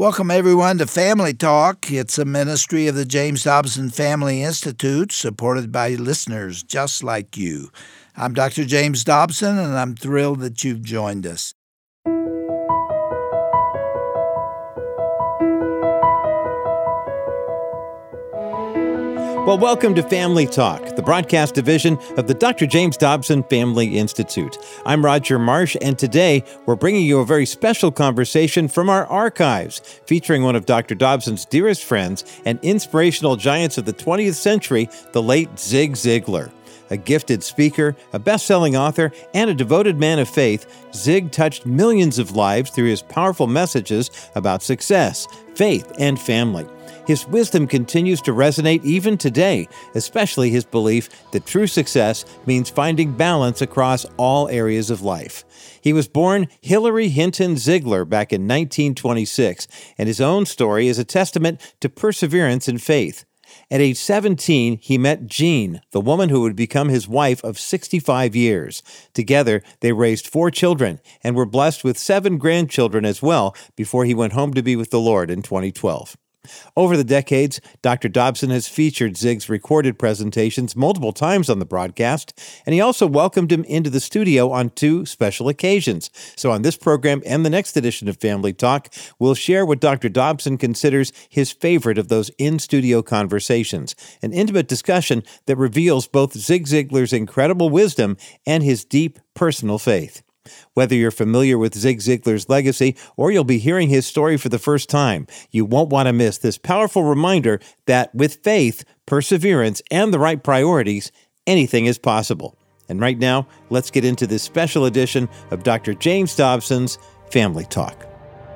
Welcome, everyone, to Family Talk. It's a ministry of the James Dobson Family Institute, supported by listeners just like you. I'm Dr. James Dobson, and I'm thrilled that you've joined us. Well, welcome to Family Talk, the broadcast division of the Dr. James Dobson Family Institute. I'm Roger Marsh, and today we're bringing you a very special conversation from our archives, featuring one of Dr. Dobson's dearest friends and inspirational giants of the 20th century, the late Zig Ziglar. A gifted speaker, a best-selling author, and a devoted man of faith, Zig touched millions of lives through his powerful messages about success, faith, and family. His wisdom continues to resonate even today, especially his belief that true success means finding balance across all areas of life. He was born Hilary Hinton Ziglar back in 1926, and his own story is a testament to perseverance and faith. At age 17, he met Jean, the woman who would become his wife of 65 years. Together, they raised 4 children and were blessed with 7 grandchildren as well before he went home to be with the Lord in 2012. Over the decades, Dr. Dobson has featured Zig's recorded presentations multiple times on the broadcast, and he also welcomed him into the studio on 2 special occasions. So on this program and the next edition of Family Talk, we'll share what Dr. Dobson considers his favorite of those in-studio conversations, an intimate discussion that reveals both Zig Ziglar's incredible wisdom and his deep personal faith. Whether you're familiar with Zig Ziglar's legacy or you'll be hearing his story for the first time, you won't want to miss this powerful reminder that with faith, perseverance, and the right priorities, anything is possible. And right now, let's get into this special edition of Dr. James Dobson's Family Talk.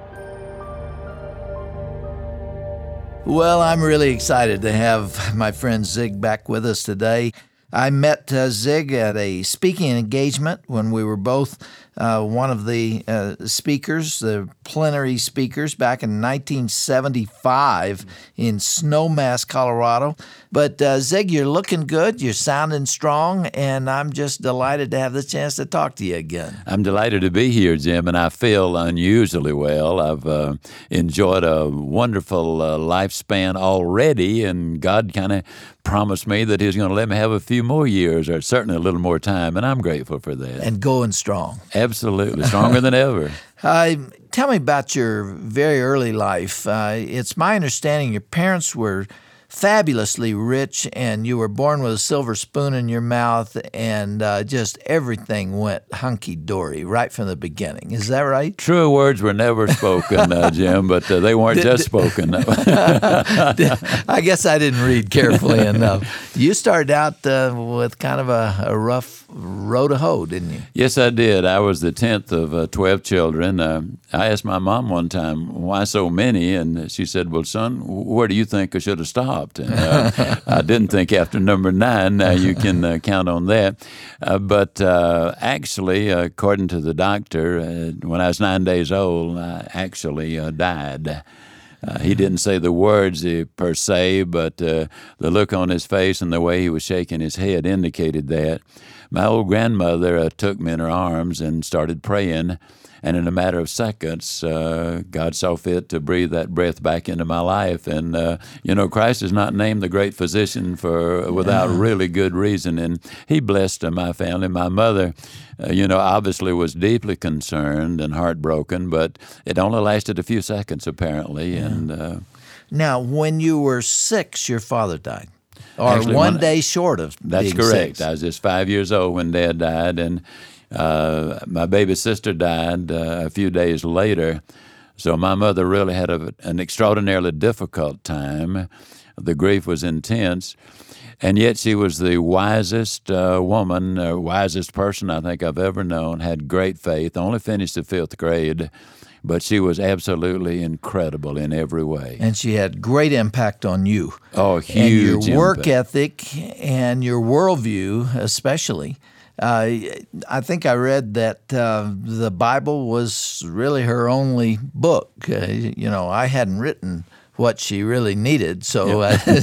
Well, I'm really excited to have my friend Zig back with us today. I met Zig at a speaking engagement when we were both one of the speakers, the plenary speakers, back in 1975 in Snowmass, Colorado. But Zig, you're looking good, you're sounding strong, and I'm just delighted to have the chance to talk to you again. I'm delighted to be here, Jim, and I feel unusually well. I've enjoyed a wonderful lifespan already, and God kind of promised me that He's going to let me have a few more years, or certainly a little more time, and I'm grateful for that. And going strong. Absolutely, stronger than ever. Tell me about your very early life. It's my understanding your parents were fabulously rich, and you were born with a silver spoon in your mouth, and just everything went hunky-dory right from the beginning. Is that right? True words were never spoken, Jim, but they weren't just spoken. I guess I didn't read carefully enough. You started out with kind of a rough row to hoe, didn't you? Yes, I did. I was the 10th of 12 children. I asked my mom one time, why so many? And she said, well, son, where do you think I should have stopped? And I didn't think after number 9, you can count on that. But actually, according to the doctor, when I was 9 days old, I actually died. He didn't say the words per se, but the look on his face and the way he was shaking his head indicated that. My old grandmother took me in her arms and started praying, and in a matter of seconds, God saw fit to breathe that breath back into my life. And, Christ is not named the great physician without really good reason, and He blessed my family. My mother, obviously was deeply concerned and heartbroken, but it only lasted a few seconds, apparently. Yeah. And now, when you were 6, your father died. Or actually, one day short of That's being correct. 6. I was just 5 years old when Dad died, and my baby sister died a few days later. So my mother really had an extraordinarily difficult time. The grief was intense. And yet she was the wisest woman, wisest person I think I've ever known, had great faith, only finished the 5th grade. But she was absolutely incredible in every way. And she had great impact on you. Oh, huge and your work impact. ethic and your worldview especially. I think I read that the Bible was really her only book. I hadn't written what she really needed. So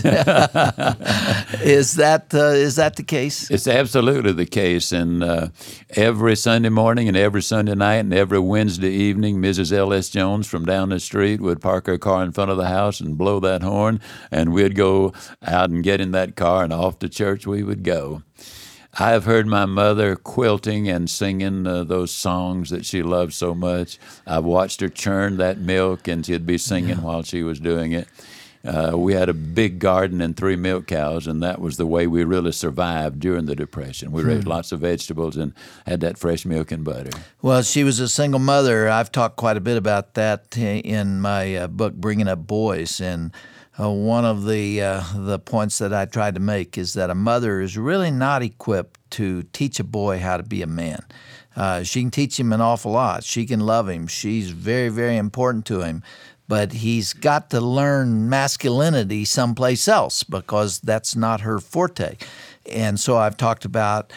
is that the case? It's absolutely the case. And every Sunday morning and every Sunday night and every Wednesday evening, Mrs. L.S. Jones from down the street would park her car in front of the house and blow that horn, and we'd go out and get in that car, and off to church we would go. I have heard my mother quilting and singing those songs that she loved so much. I've watched her churn that milk, and she'd be singing while she was doing it. We had a big garden and 3 milk cows, and that was the way we really survived during the Depression. We raised lots of vegetables and had that fresh milk and butter. Well, she was a single mother. I've talked quite a bit about that in my book, Bringing Up Boys, and one of the points that I tried to make is that a mother is really not equipped to teach a boy how to be a man. She can teach him an awful lot. She can love him. She's very, very important to him. But he's got to learn masculinity someplace else because that's not her forte. And so I've talked about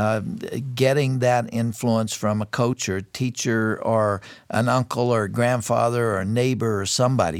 getting that influence from a coach or a teacher or an uncle or a grandfather or a neighbor or somebody.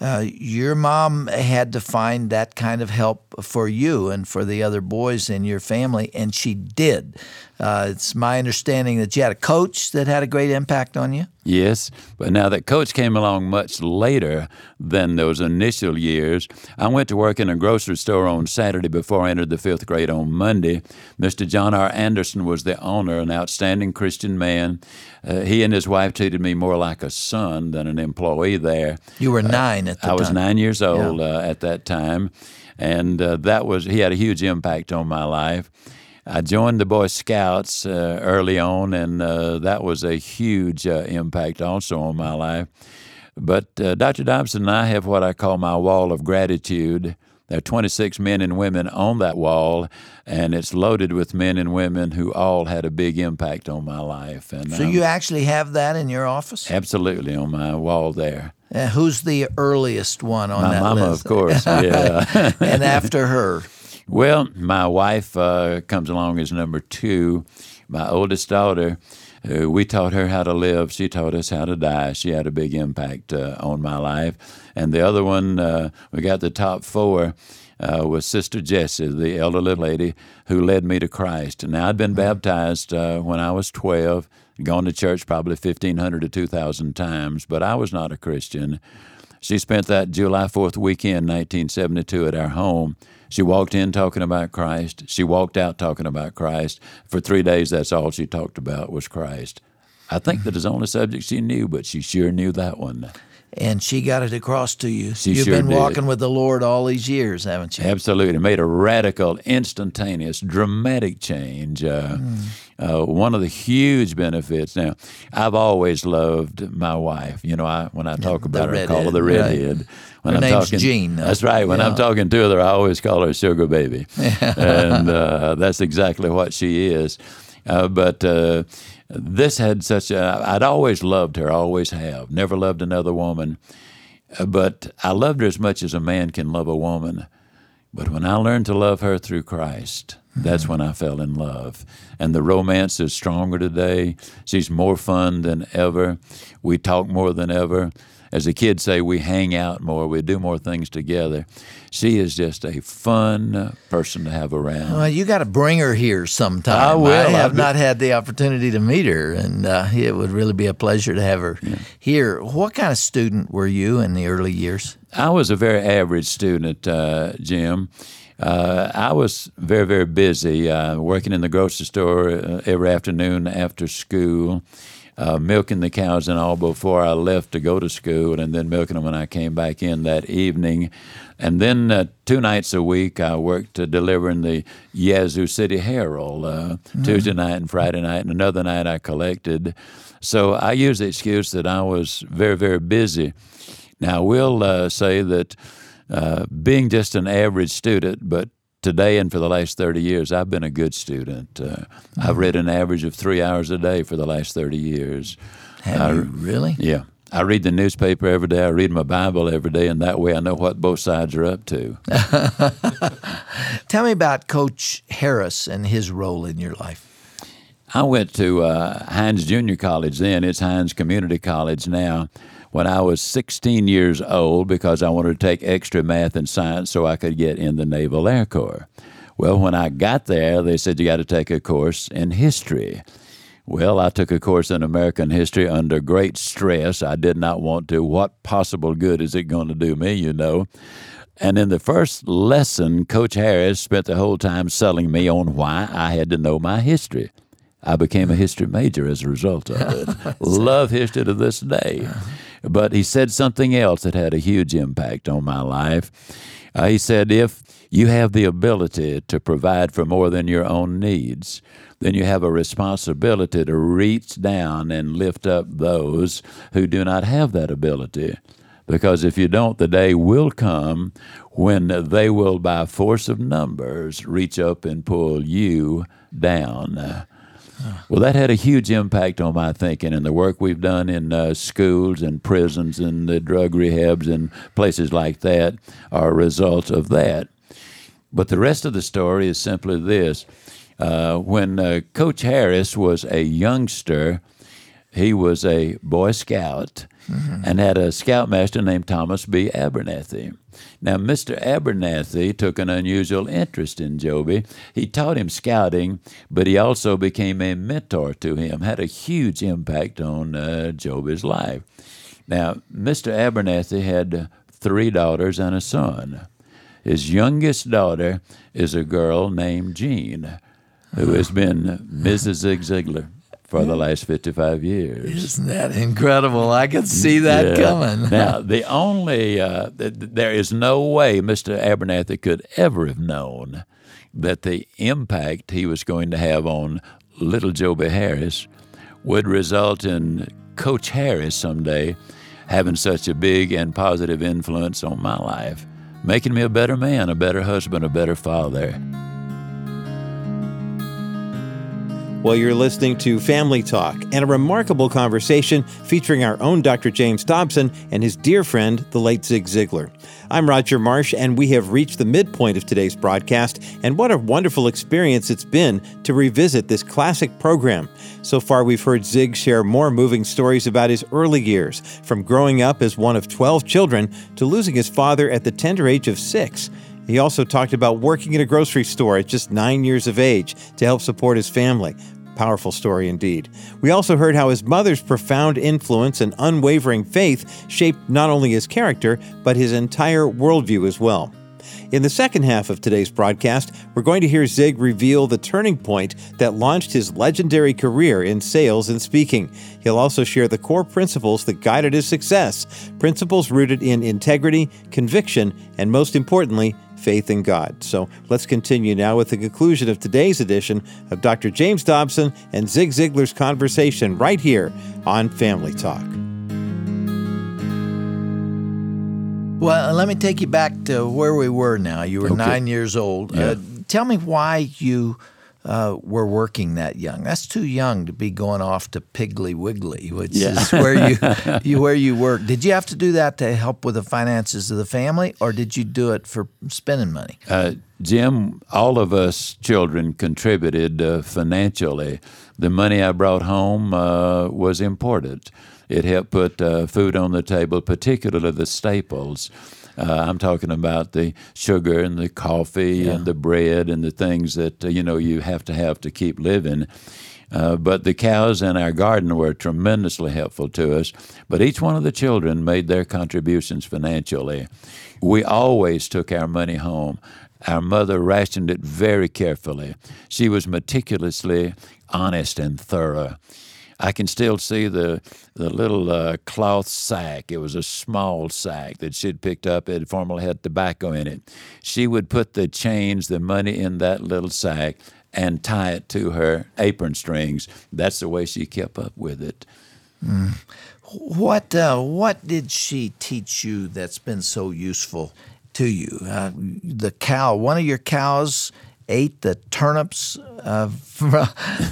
Your mom had to find that kind of help for you and for the other boys in your family, and she did. It's my understanding that you had a coach that had a great impact on you? Yes, but now that coach came along much later than those initial years. I went to work in a grocery store on Saturday before I entered the 5th grade on Monday. Mr. John R. Anderson was the owner, an outstanding Christian man. He and his wife treated me more like a son than an employee there. You were 9 at the time. I was 9 years old at that time, and he had a huge impact on my life. I joined the Boy Scouts early on, and that was a huge impact also on my life. But Dr. Dobson and I have what I call my wall of gratitude. There are 26 men and women on that wall, and it's loaded with men and women who all had a big impact on my life. And so you actually have that in your office? Absolutely, on my wall there. Who's the earliest one on that list? My mama, of course, yeah. And after her? Well, my wife comes along as number 2. My oldest daughter, we taught her how to live. She taught us how to die. She had a big impact on my life. And the other one, we got the top 4, was Sister Jessie, the elderly lady who led me to Christ. Now, I'd been baptized when I was 12, gone to church probably 1,500 to 2,000 times, but I was not a Christian. She spent that July 4th weekend, 1972, at our home. She walked in talking about Christ. She walked out talking about Christ. For 3 days, that's all she talked about was Christ. I think that is the only subject she knew, but she sure knew that one. And she got it across to you. You've been walking with the Lord all these years, haven't you? Absolutely. Made a radical, instantaneous, dramatic change. One of the huge benefits. Now, I've always loved my wife. You know, when I talk about her, I call her the redhead. When her name's Jean. That's right. When I'm talking to her, I always call her Sugar Baby. And that's exactly what she is. But this had I'd always loved her, always have. Never loved another woman. But I loved her as much as a man can love a woman. But when I learned to love her through Christ, that's when I fell in love. And the romance is stronger today. She's more fun than ever. We talk more than ever. As the kids say, we hang out more. We do more things together. She is just a fun person to have around. Well, you got to bring her here sometime. I will. I have not had the opportunity to meet her, and it would really be a pleasure to have her here. What kind of student were you in the early years? I was a very average student, Jim. I was very, very busy, working in the grocery store every afternoon after school. Milking the cows and all before I left to go to school, and then milking them when I came back in that evening. And then 2 nights a week I worked delivering the Yazoo City Herald, Tuesday night and Friday night, and another night I collected. So I used the excuse that I was very, very busy. Now, I will say that being just an average student, but today and for the last 30 years, I've been a good student. I've read an average of 3 hours a day for the last 30 years. Have you really? Yeah. I read the newspaper every day. I read my Bible every day, and that way I know what both sides are up to. Tell me about Coach Harris and his role in your life. I went to Hines Junior College then. It's Hines Community College now. when I was 16 years old because I wanted to take extra math and science so I could get in the Naval Air Corps. Well, when I got there, they said you got to take a course in history. Well, I took a course in American history under great stress. I did not want to. What possible good is it going to do me, you know? And in the first lesson, Coach Harris spent the whole time selling me on why I had to know my history. I became a history major as a result of it. Love history to this day. But he said something else that had a huge impact on my life. He said, if you have the ability to provide for more than your own needs, then you have a responsibility to reach down and lift up those who do not have that ability. Because if you don't, the day will come when they will, by force of numbers, reach up and pull you down. Well, that had a huge impact on my thinking, and the work we've done in schools and prisons and the drug rehabs and places like that are a result of that. But the rest of the story is simply this. When Coach Harris was a youngster, he was a Boy Scout and had a scoutmaster named Thomas B. Abernathy. Now, Mr. Abernathy took an unusual interest in Joby. He taught him scouting, but he also became a mentor to him, had a huge impact on Joby's life. Now, Mr. Abernathy had 3 daughters and a son. His youngest daughter is a girl named Jean, who has been Mrs. Zig Ziglar for the last 55 years. Isn't that incredible? I could see that coming. Now, the only, there is no way Mr. Abernathy could ever have known that the impact he was going to have on little Joby Harris would result in Coach Harris someday having such a big and positive influence on my life, making me a better man, a better husband, a better father. Well, you're listening to Family Talk and a remarkable conversation featuring our own Dr. James Dobson and his dear friend, the late Zig Ziglar. I'm Roger Marsh, and we have reached the midpoint of today's broadcast, and what a wonderful experience it's been to revisit this classic program. So far, we've heard Zig share more moving stories about his early years, from growing up as one of 12 children to losing his father at the tender age of 6. He also talked about working in a grocery store at just 9 years of age to help support his family. Powerful story indeed. We also heard how his mother's profound influence and unwavering faith shaped not only his character, but his entire worldview as well. In the second half of today's broadcast, we're going to hear Zig reveal the turning point that launched his legendary career in sales and speaking. He'll also share the core principles that guided his success, principles rooted in integrity, conviction, and most importantly, faith in God. So let's continue now with the conclusion of today's edition of Dr. James Dobson and Zig Ziglar's conversation right here on Family Talk. Well, let me take you back to where we were now. You were Okay. 9 years old. Yeah. Tell me why you were working that young. That's too young to be going off to Piggly Wiggly, which is where you work. Did you have to do that to help with the finances of the family, or did you do it for spending money? Jim, all of us children contributed financially. The money I brought home was important. It helped put food on the table, particularly the staples. I'm talking about the sugar and the coffee and the bread and the things that, you have to keep living. But the cows in our garden were tremendously helpful to us. But each one of the children made their contributions financially. We always took our money home. Our mother rationed it very carefully. She was meticulously honest and thorough. I can still see the little cloth sack. It was a small sack that she'd picked up. It formerly had tobacco in it. She would put the change, the money in that little sack and tie it to her apron strings. That's the way she kept up with it. What did she teach you that's been so useful to you? The cow, one of your cows ate the turnips from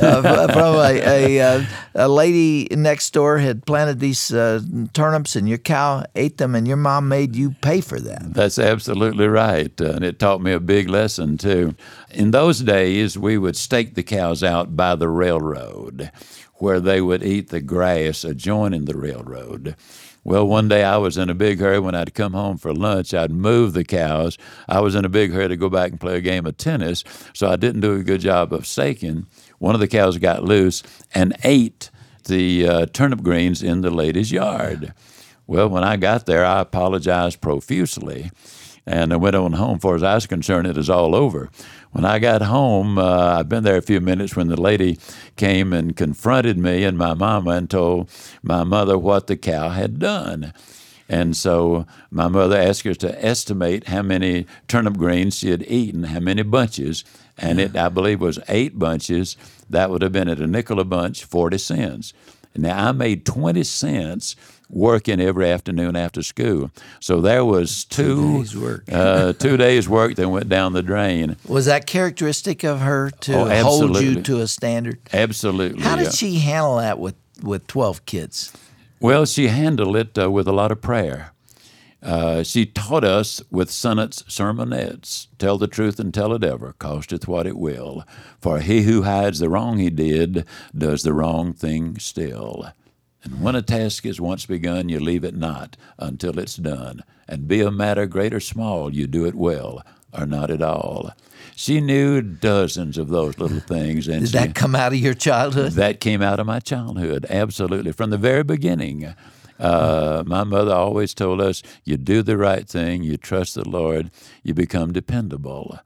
a lady next door had planted these turnips, and your cow ate them, and your mom made you pay for that. That's absolutely right, and it taught me a big lesson, too. In those days, we would stake the cows out by the railroad, where they would eat the grass adjoining the railroad. Well, one day I was in a big hurry. When I'd come home for lunch, I'd move the cows. I was in a big hurry to go back and play a game of tennis, so I didn't do a good job of staking. One of the cows got loose and ate the turnip greens in the lady's yard. Well, when I got there, I apologized profusely, and I went on home. As far as I was concerned, it was all over. When I got home, I'd been there a few minutes when the lady came and confronted me and my mama and told my mother what the cow had done. And so my mother asked her to estimate how many turnip greens she had eaten, how many bunches, and it, I believe, was 8 bunches. That would have been at a nickel a bunch, 40 cents. Now, I made 20 cents working every afternoon after school. So there was 2 days' work. 2 days' work that went down the drain. Was that characteristic of her to hold you to a standard? Absolutely. How did she handle that with 12 kids? Well, she handled it with a lot of prayer. She taught us with sonnets, sermonettes, tell the truth and tell it ever, costeth what it will. For he who hides the wrong he did does the wrong thing still. And when a task is once begun, you leave it not until it's done. And be a matter great or small, you do it well or not at all. She knew dozens of those little things. And did that come out of your childhood? That came out of my childhood, absolutely. From the very beginning. My mother always told us, you do the right thing, you trust the Lord, you become dependable.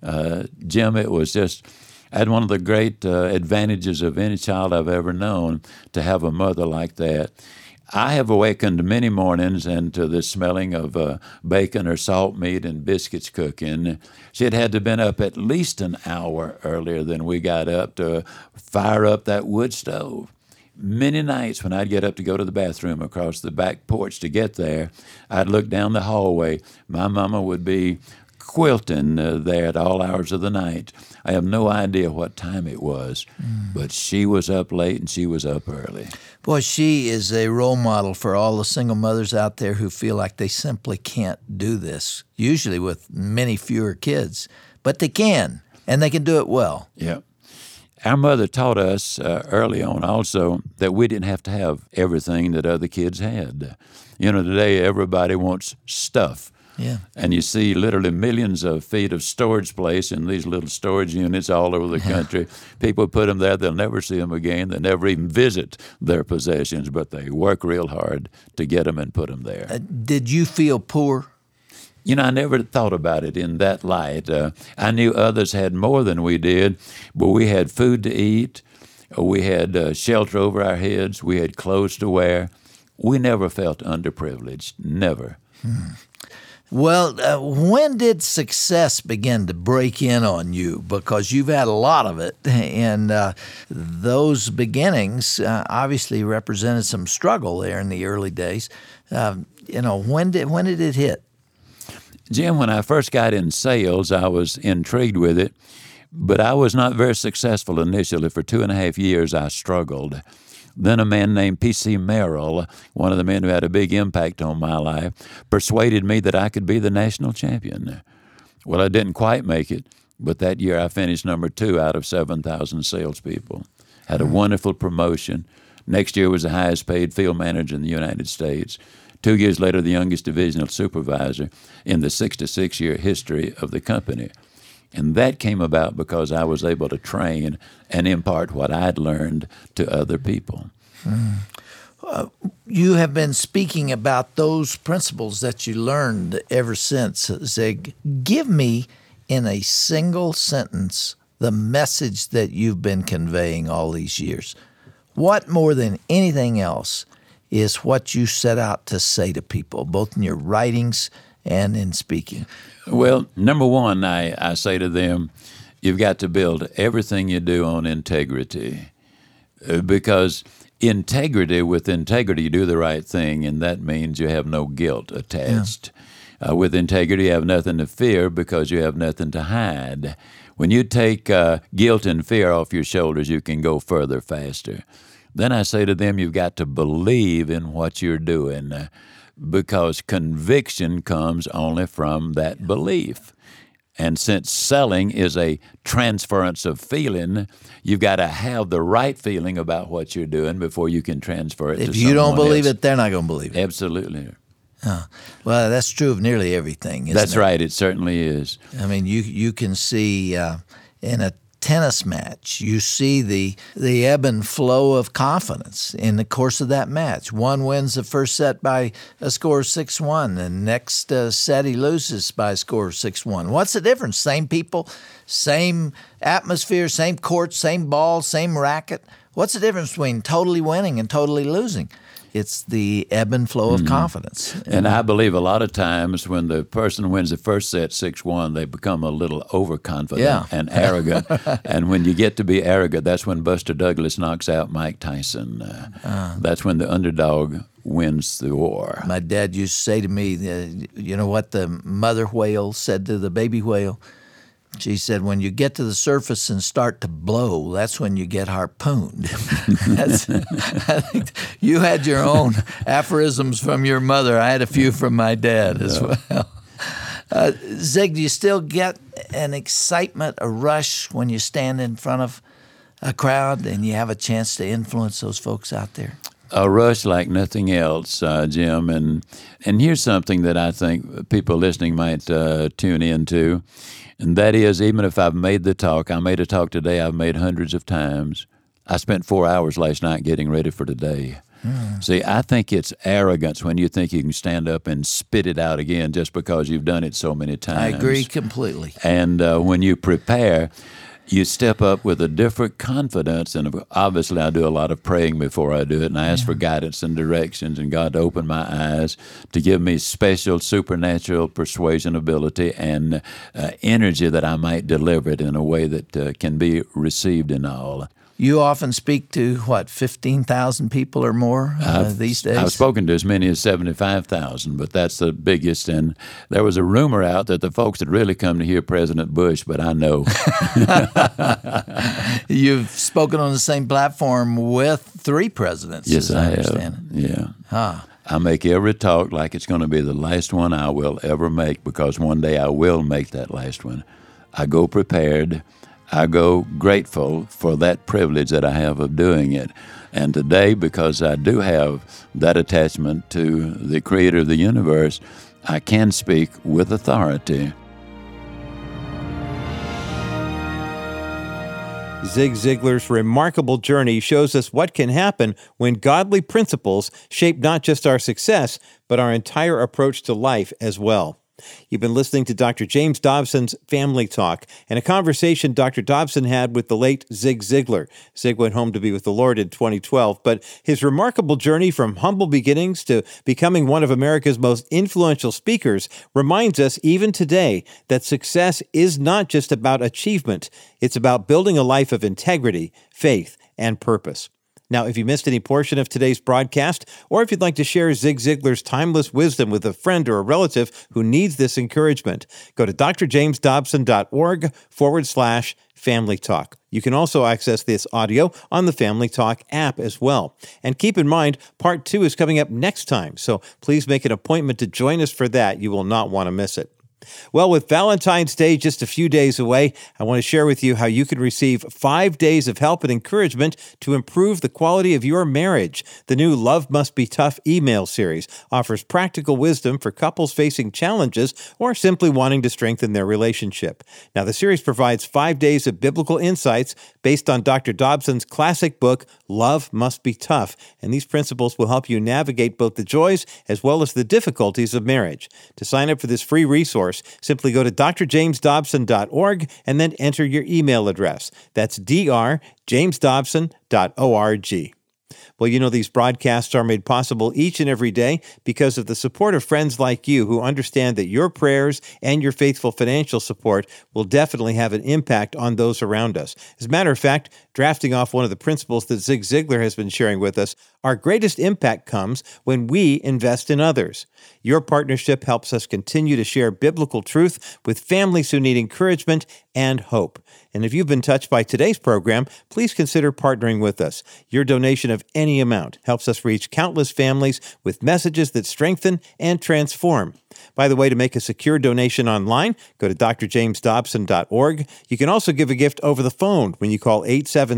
Jim, it was just, I had one of the great advantages of any child I've ever known to have a mother like that. I have awakened many mornings into the smelling of bacon or salt meat and biscuits cooking. She had to have been up at least an hour earlier than we got up to fire up that wood stove. Many nights when I'd get up to go to the bathroom across the back porch to get there, I'd look down the hallway. My mama would be quilting there at all hours of the night. I have no idea what time it was, but she was up late and she was up early. Boy, she is a role model for all the single mothers out there who feel like they simply can't do this, usually with many fewer kids. But they can, and they can do it well. Yeah. Our mother taught us early on also that we didn't have to have everything that other kids had. You know, today everybody wants stuff. Yeah. And you see literally millions of feet of storage place in these little storage units all over the country. People put them there, they'll never see them again. They never even visit their possessions, but they work real hard to get them and put them there. Did you feel poor? You know, I never thought about it in that light. I knew others had more than we did, but we had food to eat. We had shelter over our heads. We had clothes to wear. We never felt underprivileged, never. Well, when did success begin to break in on you? Because you've had a lot of it, and those beginnings obviously represented some struggle there in the early days. When did it hit? Jim, when I first got in sales, I was intrigued with it, but I was not very successful initially. For 2.5 years, I struggled. Then a man named P.C. Merrill, one of the men who had a big impact on my life, persuaded me that I could be the national champion. Well, I didn't quite make it, but that year I finished number 2 out of 7,000 salespeople. Had a wonderful promotion. Next year was the highest paid field manager in the United States. 2 years later, the youngest divisional supervisor in the 66-year history of the company. And that came about because I was able to train and impart what I'd learned to other people. You have been speaking about those principles that you learned ever since, Zig. Give me, in a single sentence, the message that you've been conveying all these years. What, more than anything else, is what you set out to say to people, both in your writings and in speaking? Well, number one, I say to them, you've got to build everything you do on integrity, because with integrity, you do the right thing, and that means you have no guilt attached. Yeah. With integrity, you have nothing to fear because you have nothing to hide. When you take guilt and fear off your shoulders, you can go further faster. Then I say to them, you've got to believe in what you're doing, because conviction comes only from that belief. And since selling is a transference of feeling, you've got to have the right feeling about what you're doing before you can transfer it to someone else. If you don't believe it, they're not going to believe it. Absolutely. Well, that's true of nearly everything, isn't That's it? right. It certainly is. I mean, you can see in a tennis match, you see the ebb and flow of confidence in the course of that match. One wins the first set by a score of 6-1, and next set he loses by a score of 6-1. What's the difference? Same people, same atmosphere, same court, same ball, same racket. What's the difference between totally winning and totally losing? It's the ebb and flow of confidence. And I believe a lot of times when the person wins the first set 6-1, they become a little overconfident and arrogant. And when you get to be arrogant, that's when Buster Douglas knocks out Mike Tyson. That's when the underdog wins the war. My dad used to say to me, you know what the mother whale said to the baby whale? She said, when you get to the surface and start to blow, that's when you get harpooned. I think you had your own aphorisms from your mother. I had a few from my dad as well. Zig, do you still get an excitement, a rush when you stand in front of a crowd and you have a chance to influence those folks out there? A rush like nothing else, Jim. And here's something that I think people listening might tune into. And that is, even if I've made the talk, I made a talk today I've made hundreds of times. I spent 4 hours last night getting ready for today. See, I think it's arrogance when you think you can stand up and spit it out again just because you've done it so many times. I agree completely. And when you prepare, you step up with a different confidence, and obviously I do a lot of praying before I do it, and I ask for guidance and directions, and God to open my eyes, to give me special supernatural persuasion ability and energy that I might deliver it in a way that can be received in all. You often speak to, 15,000 people or more these days? I've spoken to as many as 75,000, but that's the biggest. And there was a rumor out that the folks had really come to hear President Bush, but I know. You've spoken on the same platform with 3 presidents, yes, as I have. understand it. Yeah. I make every talk like it's going to be the last one I will ever make, because one day I will make that last one. I go prepared. I go grateful for that privilege that I have of doing it. And today, because I do have that attachment to the Creator of the universe, I can speak with authority. Zig Ziglar's remarkable journey shows us what can happen when godly principles shape not just our success, but our entire approach to life as well. You've been listening to Dr. James Dobson's Family Talk, and a conversation Dr. Dobson had with the late Zig Ziglar. Zig went home to be with the Lord in 2012, but his remarkable journey from humble beginnings to becoming one of America's most influential speakers reminds us even today that success is not just about achievement. It's about building a life of integrity, faith, and purpose. Now, if you missed any portion of today's broadcast, or if you'd like to share Zig Ziglar's timeless wisdom with a friend or a relative who needs this encouragement, go to drjamesdobson.org/Family Talk. You can also access this audio on the Family Talk app as well. And keep in mind, part 2 is coming up next time, so please make an appointment to join us for that. You will not want to miss it. Well, with Valentine's Day just a few days away, I want to share with you how you can receive 5 days of help and encouragement to improve the quality of your marriage. The new Love Must Be Tough email series offers practical wisdom for couples facing challenges or simply wanting to strengthen their relationship. Now, the series provides 5 days of biblical insights based on Dr. Dobson's classic book, Love Must Be Tough, and these principles will help you navigate both the joys as well as the difficulties of marriage. To sign up for this free resource, simply go to drjamesdobson.org and then enter your email address. That's drjamesdobson.org. Well, you know, these broadcasts are made possible each and every day because of the support of friends like you who understand that your prayers and your faithful financial support will definitely have an impact on those around us. As a matter of fact, drafting off one of the principles that Zig Ziglar has been sharing with us, Our greatest impact comes when we invest in others. Your partnership helps us continue to share biblical truth with families who need encouragement and hope. And if you've been touched by today's program, please consider partnering with us. Your donation of any amount helps us reach countless families with messages that strengthen and transform. By the way, to make a secure donation online, go to drjamesdobson.org. You can also give a gift over the phone when you call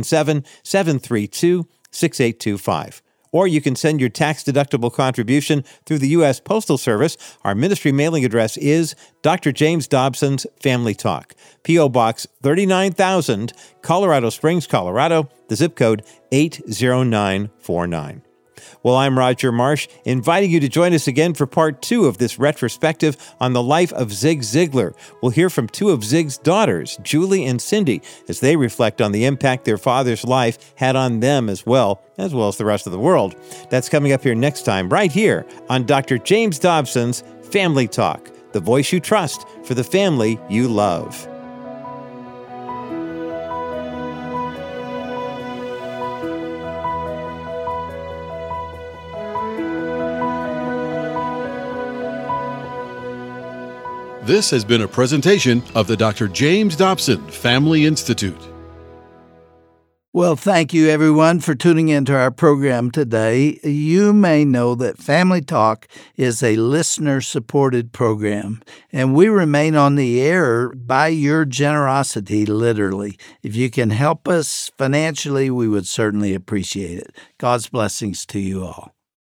877-732-6825. Or you can send your tax-deductible contribution through the U.S. Postal Service. Our ministry mailing address is Dr. James Dobson's Family Talk, P.O. Box 39,000, Colorado Springs, Colorado, the zip code 80949. Well, I'm Roger Marsh, inviting you to join us again for part 2 of this retrospective on the life of Zig Ziglar. We'll hear from 2 of Zig's daughters, Julie and Cindy, as they reflect on the impact their father's life had on them as well as the rest of the world. That's coming up here next time, right here on Dr. James Dobson's Family Talk, the voice you trust for the family you love. This has been a presentation of the Dr. James Dobson Family Institute. Well, thank you, everyone, for tuning into our program today. You may know that Family Talk is a listener-supported program, and we remain on the air by your generosity, literally. If you can help us financially, we would certainly appreciate it. God's blessings to you all.